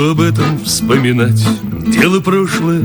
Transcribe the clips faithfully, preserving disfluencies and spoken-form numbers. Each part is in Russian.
Что об этом вспоминать? Дело прошлое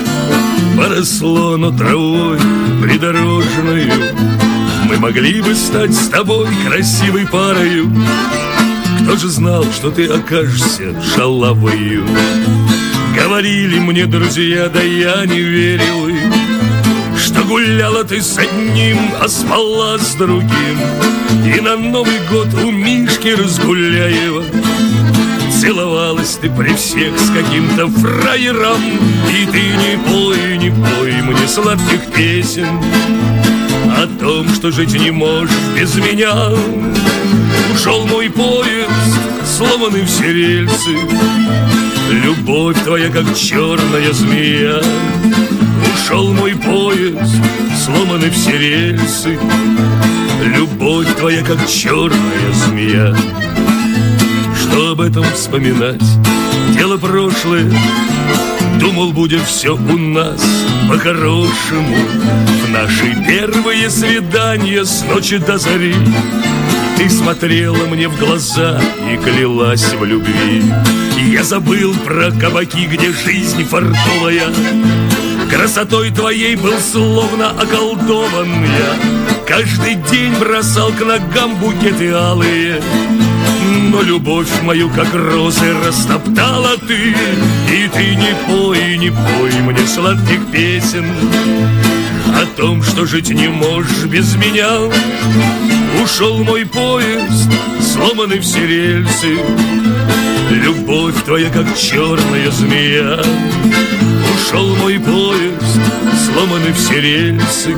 поросло, но травой придорожною. Мы могли бы стать с тобой красивой парою. Кто же знал, что ты окажешься шалавою? Говорили мне друзья, да я не верил им, что гуляла ты с одним, а спала с другим. И на Новый год у Мишки Разгуляева целовалась ты при всех с каким-то фраером. И ты не пой, не пой мне сладких песен о том, что жить не можешь без меня. Ушел мой поезд, сломаны все рельсы, любовь твоя, как черная змея. Ушел мой поезд, сломаны все рельсы, любовь твоя, как черная змея. Что об этом вспоминать? Дело прошлое. Думал, будет все у нас по-хорошему. В наши первые свидания с ночи до зари ты смотрела мне в глаза и клялась в любви. Я забыл про кабаки, где жизнь фартовая. Красотой твоей был словно околдован я. Каждый день бросал к ногам букеты алые, но любовь мою, как розы, растоптала ты. И ты не пой, не пой мне сладких песен о том, что жить не можешь без меня. Ушел мой поезд, сломаны все рельсы, любовь твоя, как черная змея. Ушел мой поезд, сломаны все рельсы,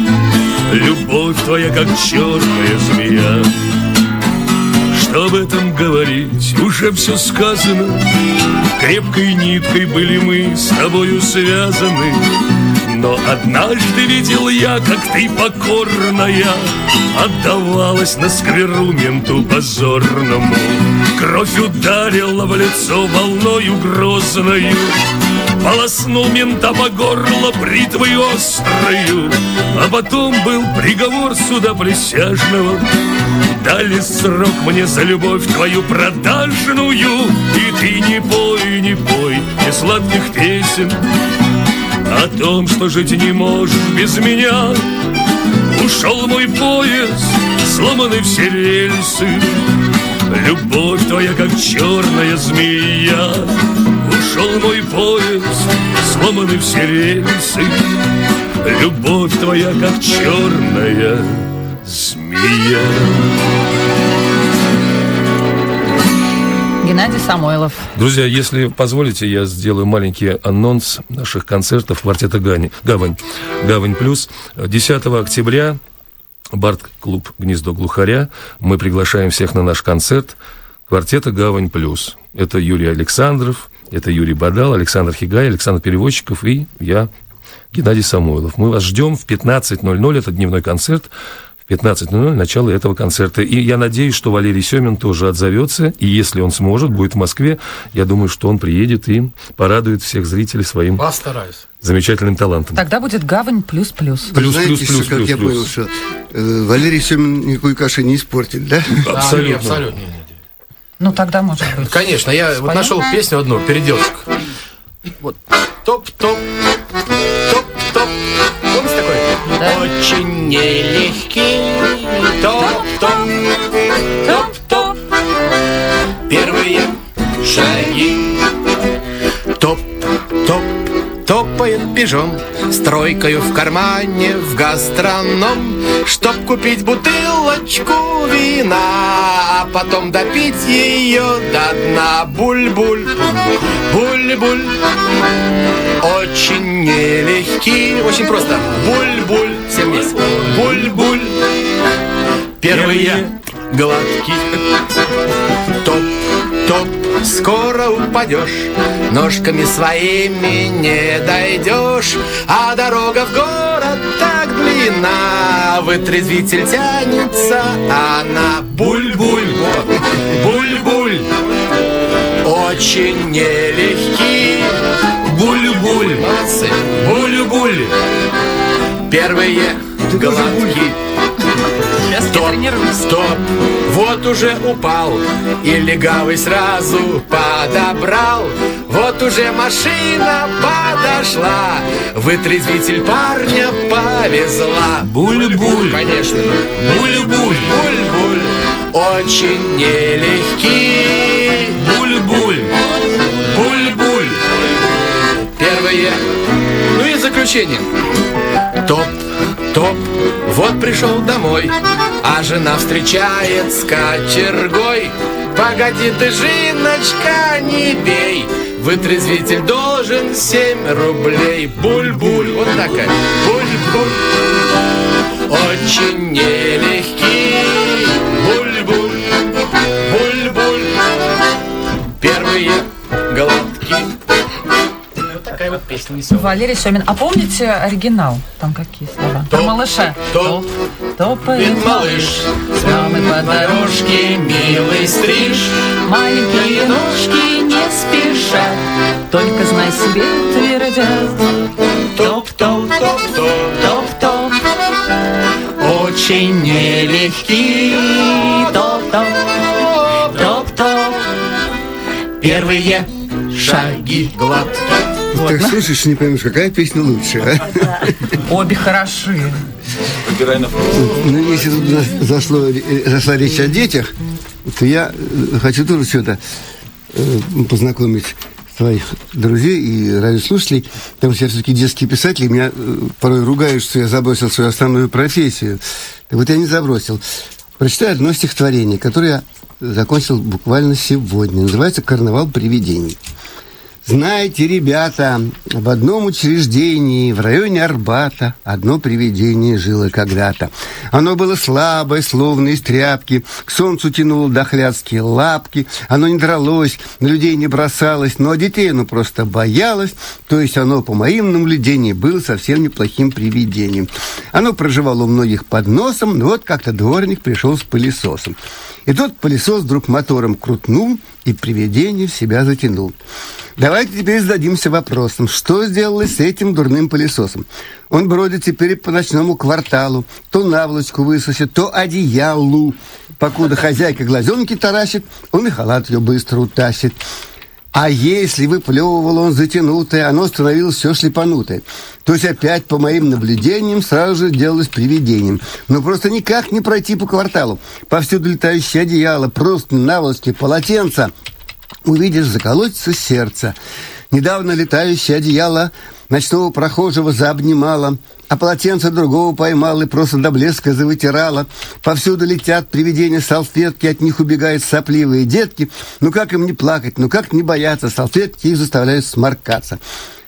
любовь твоя, как черная змея. Что об этом говорить, уже все сказано. Крепкой ниткой были мы с тобою связаны. Но однажды видел я, как ты покорная отдавалась на скверу менту позорному. Кровь ударила в лицо волною грозною, полоснул мента по горло бритвой острою. А потом был приговор суда присяжного. Дали срок мне за любовь твою продажную. И ты не пой, не пой ни сладких песен о том, что жить не можешь без меня. Ушел мой поезд, сломаны все рельсы, любовь твоя, как черная змея. Ушел мой поезд, сломаны все рельсы, любовь твоя, как черная змея. Геннадий Самойлов. Друзья, если позволите, я сделаю маленький анонс наших концертов квартета «Гавань». «Гавань». «Гавань плюс». десятого октября Бард-клуб «Гнездо глухаря». Мы приглашаем всех на наш концерт квартета «Гавань плюс». Это Юрий Александров, это Юрий Бадал, Александр Хигай, Александр Переводчиков и я, Геннадий Самойлов. Мы вас ждем в пятнадцать ноль ноль, это дневной концерт. В пятнадцать ноль ноль начало этого концерта. И я надеюсь, что Валерий Семин тоже отзовется. И если он сможет, будет в Москве, я думаю, что он приедет и порадует всех зрителей своим Постараюсь. замечательным талантом. Тогда будет «Гавань плюс-плюс». Плюс, Знаете, плюс, плюс, как плюс, я плюс. понял, что э, Валерий Семин никакой каши не испортил, да? Абсолютно. Да, абсолютно. Ну, тогда, может быть. Конечно, я вот нашел песню одну, переделочку. Вот. Топ-топ, топ-топ. Помните такой? Да. Очень нелегкий. Топ-топ, топ-топ. Первые шаги. Топ-топ. Топает пижон с тройкою в кармане в гастроном, чтоб купить бутылочку вина, а потом допить ее до дна. Буль-буль, буль-буль. Очень нелегкий. Очень просто. Буль-буль. Все вместе. Буль-буль. Первые глотки. Топ-топ. Скоро упадешь, ножками своими не дойдешь, а дорога в город так длинна, вытрезвитель тянется, она буль-буль, буль-буль, очень нелегкий, буль-буль, буль-буль, первые глотки. Сейчас я тренируюсь. Стоп, вот уже упал, и легавый сразу подобрал. Вот уже машина подошла, вытрезвитель парня повезла. Буль-буль, Конечно. буль-буль, Буль-буль, очень нелегкий. буль-буль, буль-буль. Первое, ну и заключение. Топ, топ, вот пришел домой, а жена встречает с кочергой. Погоди ты, Жиночка, не бей, вытрезвитель должен семь рублей. Буль-буль, вот такая. Буль-буль, очень нелегкий. Буль-буль, буль-буль, первые глотки. Вот такая вот песня веселая. Валерий Семин. А помните оригинал? Там какие слова? Про Топ, малыша. топ, Топает малыш, с мамой по дорожке, милый стриж. Маленькие ножки не спеша, только знай себе твердят. Топ-топ, топ-топ, Топ-топ, очень нелегкий. топ-топ, топ-топ. Первые шаги гладкие. Так слушаешь, не поймешь, какая песня лучше, а? Обе хороши. Ну, если тут за- зашло, э, зашла речь о детях, то я э, хочу тоже что-то э, познакомить своих друзей и радиослушателей, потому что я все-таки детский писатель, и меня э, порой ругают, что я забросил свою основную профессию. Так вот, я не забросил. Прочитаю одно стихотворение, которое я закончил буквально сегодня. Называется «Карнавал привидений». Знаете, ребята, в одном учреждении в районе Арбата одно привидение жило когда-то. Оно было слабое, словно из тряпки, к солнцу тянуло дохлядские лапки. Оно не дралось, на людей не бросалось, но детей оно просто боялось. То есть оно, по моим наблюдениям, было совсем неплохим привидением. Оно проживало у многих под носом, но вот как-то дворник пришел с пылесосом. И тот пылесос вдруг мотором крутнул и привидение в себя затянул. Давайте теперь зададимся вопросом, что сделалось с этим дурным пылесосом? Он бродит теперь по ночному кварталу, то наволочку высосет, то одеялу. Покуда хозяйка глазенки таращит, он и халат ее быстро утащит. А если выплевывал он затянутое, оно становилось все шлепанутое. То есть опять, по моим наблюдениям, сразу же делалось привидением. Но просто никак не пройти по кварталу. Повсюду летающие одеяла, просто наволочки, полотенца. Увидишь, заколотится сердце. Недавно летающее одеяло ночного прохожего заобнимало, а полотенце другого поймал и просто до блеска завытирало. Повсюду летят привидения салфетки, от них убегают сопливые детки. Ну как им не плакать, ну как не бояться, салфетки их заставляют сморкаться.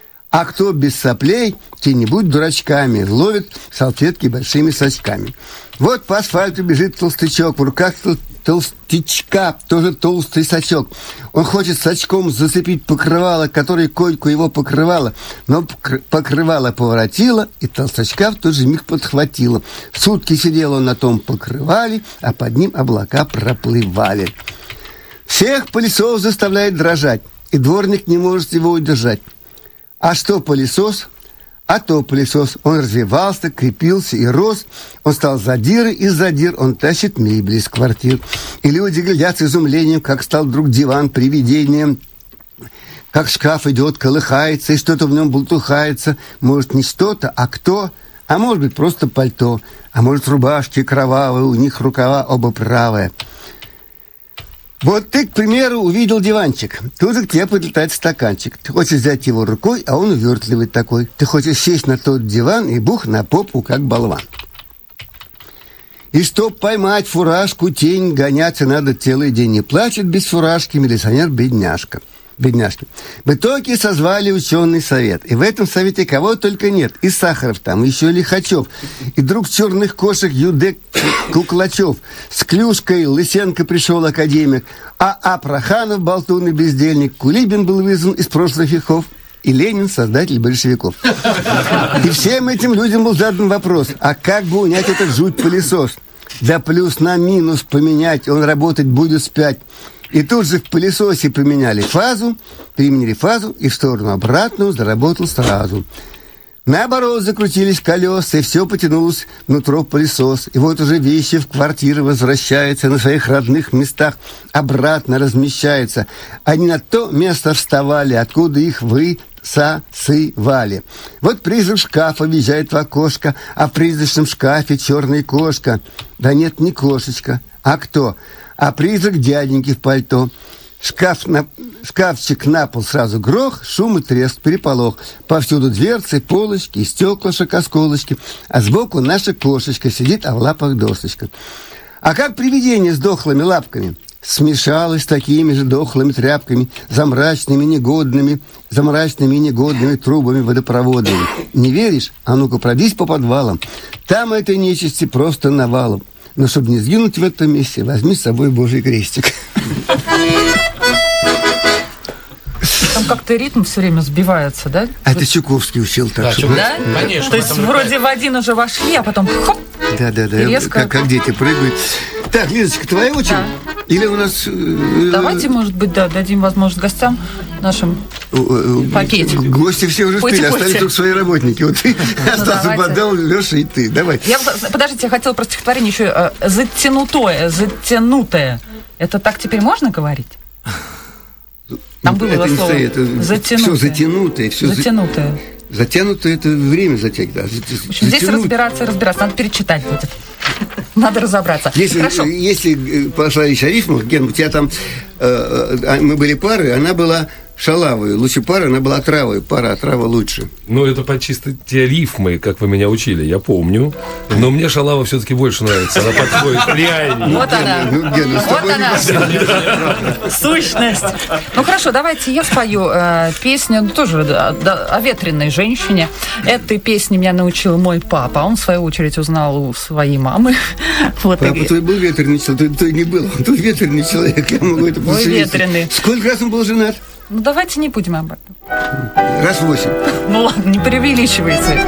А кто без соплей, те не будь дурачками, ловит салфетки большими сачками. Вот по асфальту бежит толстячок, в руках тол- толстячка тоже толстый сачок. Он хочет сачком зацепить покрывало, которое койку его покрывало, но покр- покрывало поворотило, и толстячка в тот же миг подхватило. Сутки сидел он на том покрывале, а под ним облака проплывали. Всех пылесос заставляет дрожать, и дворник не может его удержать. А что пылесос? А то пылесос. Он развивался, крепился и рос. Он стал задирой из задир. Он тащит мебель из квартир. И люди глядят с изумлением, как стал вдруг диван привидением. Как шкаф идет, колыхается, и что-то в нем бултухается. Может, не что-то, а кто? А может быть, просто пальто. А может, рубашки кровавые, у них рукава оба правые. Вот ты, к примеру, увидел диванчик. Тут же к тебе подлетает стаканчик. Ты хочешь взять его рукой, а он увертливый такой. Ты хочешь сесть на тот диван и бух на попу, как болван. И чтоб поймать фуражку, тень, гоняться надо целый день. Не плачет без фуражки милиционер-бедняжка. Бедняжки. В итоге созвали ученый совет. И в этом совете кого только нет. И Сахаров там, еще Лихачев. И друг черных кошек Юдек Куклачев. С Клюшкой Лысенко пришел академик. А А. Проханов, болтун и бездельник. Кулибин был вызван из прошлых веков. И Ленин, создатель большевиков. И всем этим людям был задан вопрос. А как бы унять этот жуть-пылесос? Да плюс на минус поменять, он работать будет спять. И тут же в пылесосе поменяли фазу, применили фазу, и в сторону обратную заработал сразу. Наоборот, закрутились колеса, и все потянулось внутрь пылесос. И вот уже вещи в квартиры возвращаются на своих родных местах, обратно размещаются. Они на то место вставали, откуда их высасывали. Вот призрак шкафа въезжает в окошко, а в призрачном шкафе черная кошка. Да нет, не кошечка. А кто? А призрак дяденьки в пальто. Шкаф на... Шкафчик на пол сразу грох, шум и треск, переполох. Повсюду дверцы, полочки, стеклышек, осколочки. А сбоку наша кошечка сидит, а в лапах досочка. А как привидение с дохлыми лапками? Смешалось с такими же дохлыми тряпками, за мрачными негодными, за мрачными и негодными трубами водопроводными. Не веришь? А ну-ка пройдись по подвалам. Там этой нечисти просто навалом. Но чтобы не сгинуть в этом месте, возьми с собой Божий крестик. Там как-то ритм все время сбивается, да? А это Чуковский учил так. Да, чтобы... Да? Конечно. То есть вроде в один уже вошли, а потом хоп! Да, да, да. Резко. Как, как дети прыгают. Так, Лизочка, твоя очередь? Да. Или у нас... Э, Давайте, может быть, да, дадим возможность гостям нашим э, пакетик. Гости все уже Пойте, спели, пойте. остались только свои работники. Вот ты остался давайте. Бадал, Леша и ты. Давай. Я, подождите, я хотела про стихотворение еще э, затянутое, затянутое. Это так теперь можно говорить? Там было это не слово стоит, это затянутое. все затянутое. Все Затянутое. Затянутое это время затягивает. Да. В общем, здесь разбираться, разбираться. Надо перечитать будет. Надо разобраться. Если, Хорошо. если пошла речь о рифмах, Ген, у тебя там... Э, э, мы были пары, она была шалавой. Лучше пара, она была отравой. Пара, отрава лучше. Ну, это по чисто те рифмы, как вы меня учили, я помню. Но мне шалава все-таки больше нравится. Она подходит реальнее. Вот она. Ну, Ген, ну, с Вот тобой не она. посмотришь. Сущность. Ну хорошо, давайте я спою э, песню, ну, тоже да, да, о ветреной женщине. Этой песне меня научил мой папа. Он, в свою очередь, узнал у своей мамы. Вот, Папа и... твой был ветреный человек, твой не был. Он твой ветреный человек, я могу это Ой, ветреный. Сколько раз он был женат? Ну давайте не будем об этом. Раз восемь. Ну ладно, не преувеличивайте.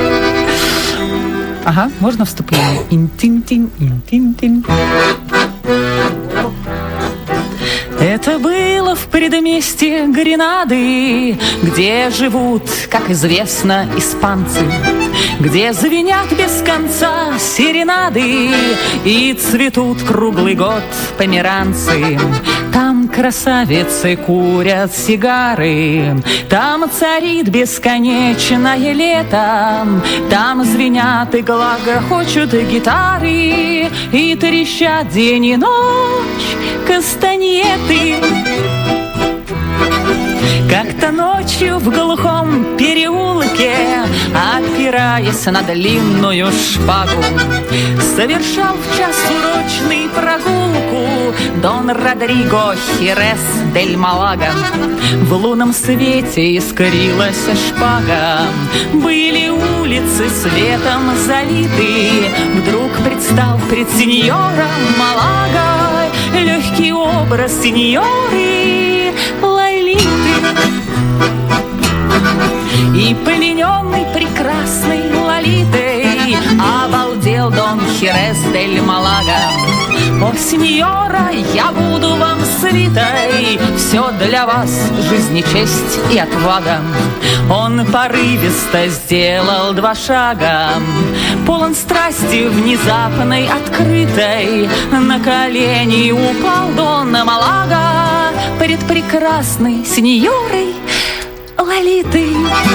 Ага, можно вступление? Ин-тин-тин, ин-тин-тин. Это было в предместье Гренады, где живут, как известно, испанцы, где звенят без конца серенады и цветут круглый год померанцы. Там красавицы курят сигары, там царит бесконечное лето, там звенят и грохочут гитары и трещат день и ночь кастаньеты. Как-то ночью в глухом переулке, опираясь на длинную шпагу, совершал в час урочный прогулку Дон Родриго Херес дель Малага. В лунном свете искрилась шпага, были улицы светом залиты. Вдруг предстал пред сеньором Малага легкий образ сеньоры Лолиты. И плененный прекрасной Лолитой обалдел Дон Херес дель Малага. О, сеньора, я буду вам свитой, все для вас, жизнь и честь и отвага. Он порывисто сделал два шага, полон страсти внезапной, открытой. На колени упал Дон Малага перед прекрасной сеньорой Лолитой.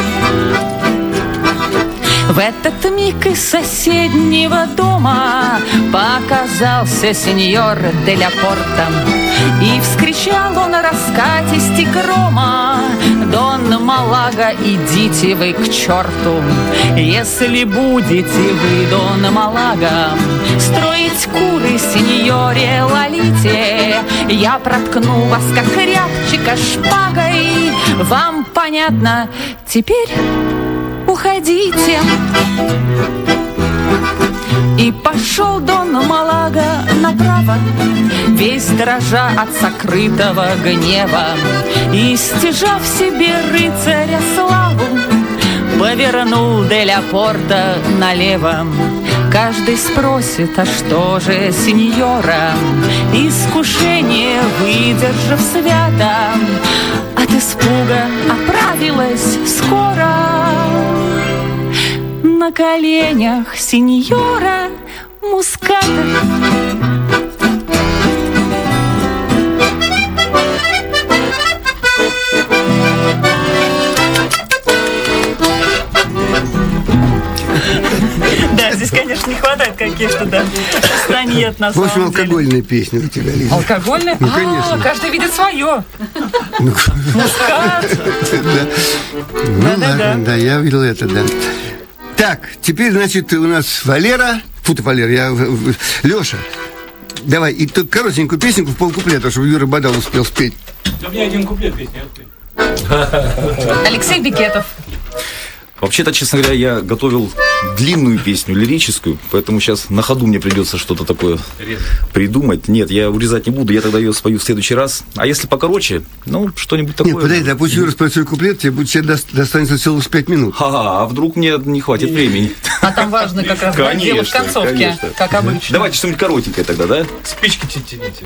В этот миг из соседнего дома показался сеньор де ля Порта, и вскричал он раскатисти грома: Дон Малага, идите вы к черту! Если будете вы, Дон Малага, строить куры сеньоре Лолите, я проткну вас, как рябчика, шпагой. Вам понятно теперь? Уходите. И пошел Дон Малага направо, весь дрожа от сокрытого гнева, и, стяжав себе рыцаря славу, повернул де ля Порта налево. Каждый спросит, а что же, сеньора? Искушение, выдержав свято, от испуга оправилась скоро. на коленях сеньора Муската. Да, здесь, конечно, не хватает каких-то, да, станет на самом деле. В общем, алкогольная песня у тебя, Лиза. Алкогольная? Ну, конечно. А, каждый видит свое. Ну, Мускат. да. Ну, ладно, да, я видел это, да. Так, теперь, значит, у нас Валера. Фу ты, Валера, я... Леша, давай, и тут коротенькую песенку в полкуплета, чтобы Юра Бадал успел спеть. Да у меня один куплет песни. Алексей Бекетов. Вообще-то, честно говоря, я готовил длинную песню, лирическую, поэтому сейчас на ходу мне придется что-то такое придумать. Нет, я урезать не буду, я тогда ее спою в следующий раз. А если покороче, ну, что-нибудь такое. Нет, подожди, а пусть Юра споет свой куплет, тебе, будет, тебе достанется целых пять минут. Ага, а вдруг мне не хватит времени? А там важно как раз да, дело в концовке, конечно. как обычно. Давайте что-нибудь коротенькое тогда, да? Спички тяните.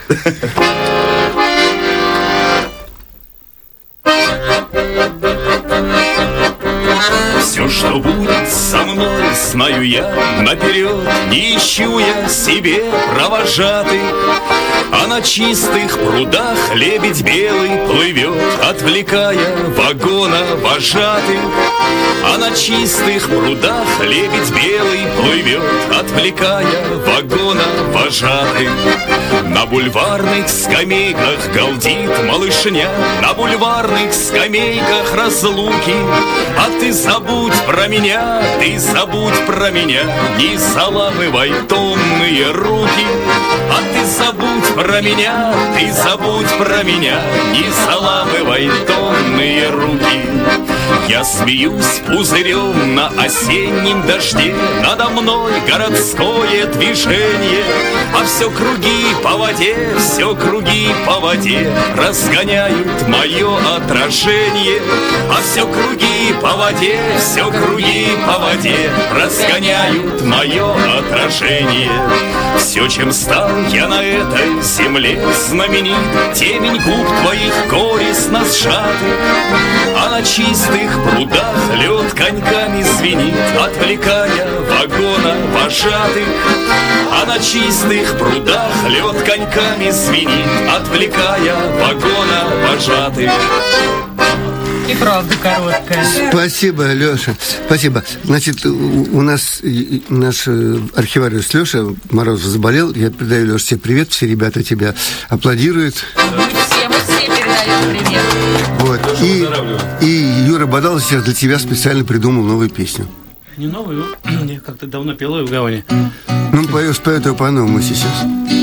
Все, что будет со мной, знаю я наперед. Не ищу я себе провожатый, а на чистых прудах лебедь белый плывет, отвлекая вагона вожатых. А на чистых прудах лебедь белый плывет, отвлекая вагона вожатых. На бульварных скамейках галдит малышня, на бульварных скамейках разлуки. А ты забудь про меня, ты забудь про меня, не заламывай томные руки. А ты забудь про меня, ты забудь про меня, не заламывай томные руки. Я смеюсь пузырем на осеннем дожде, надо мной городское движение, а все круги по воде, все круги по воде разгоняют мое отражение. А все круги по воде, все круги по воде разгоняют мое отражение. Все, чем стал я на этой земле знаменит, темень губ твоих горестно сжаты, а на чистых прудах лед коньками звенит, отвлекая вагона вожатых. А на чистых прудах лед коньками звенит, отвлекая вагона вожатых. И правда короткая. Спасибо, Леша. Спасибо. Значит, у, у нас наш архивариус Леша Морозов заболел. Я передаю, Леша, тебе привет. Все ребята тебя аплодируют. Все, мы все передаем привет. Вот. И, и Юра Бадал сейчас для тебя специально придумал новую песню. Не новую, я как-то давно пел ее в Гаване. Ну, поешь, поет его по-новому сейчас.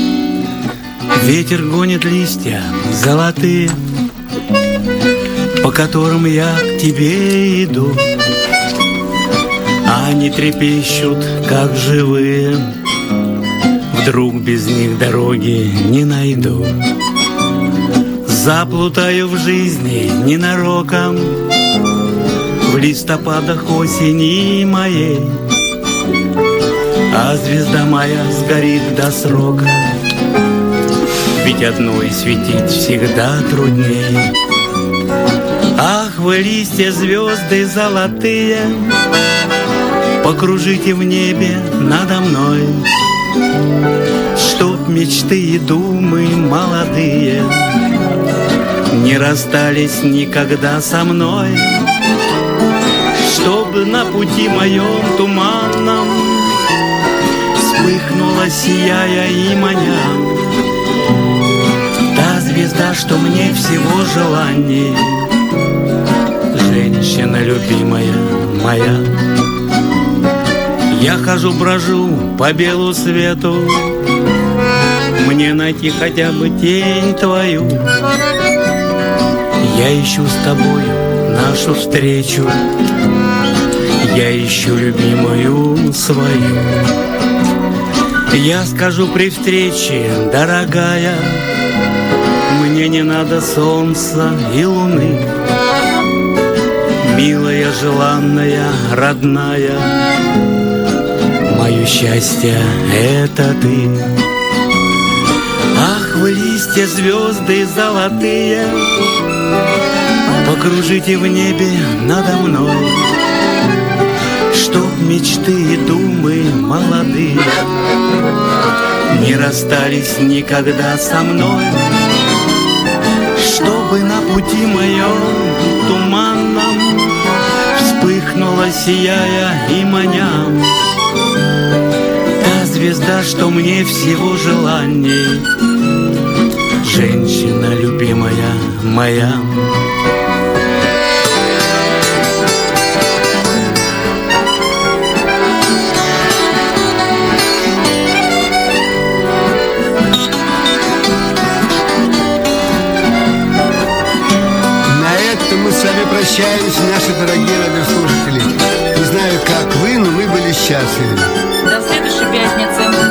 Ветер гонит листья золотые, по которым я к тебе иду. Они трепещут, как живые, вдруг без них дороги не найду. Заплутаю в жизни ненароком, в листопадах осени моей, а звезда моя сгорит до срока, ведь одной светить всегда трудней. Ах, вы листья звезды золотые, покружите в небе надо мной, чтоб мечты и думы молодые не расстались никогда со мной, чтобы на пути моем туманном вспыхнула, сияя и маня, та звезда, что мне всего желанней, женщина любимая моя. Я хожу, брожу по белу свету, мне найти хотя бы тень твою. Я ищу с тобою нашу встречу, я ищу любимую свою. Я скажу при встрече, дорогая, мне не надо солнца и луны, милая, желанная, родная, мое счастье — это ты. Ах, вы листья звезды золотые, покружите в небе надо мной, чтоб мечты и думы молодых не расстались никогда со мной, чтобы на пути моем туманном вспыхнула, сияя и маня, та звезда, что мне всего желанней, женщина любимая моя. С вами прощаюсь, наши дорогие радиослушатели. Не знаю, как вы, но мы были счастливы. До следующей пятницы.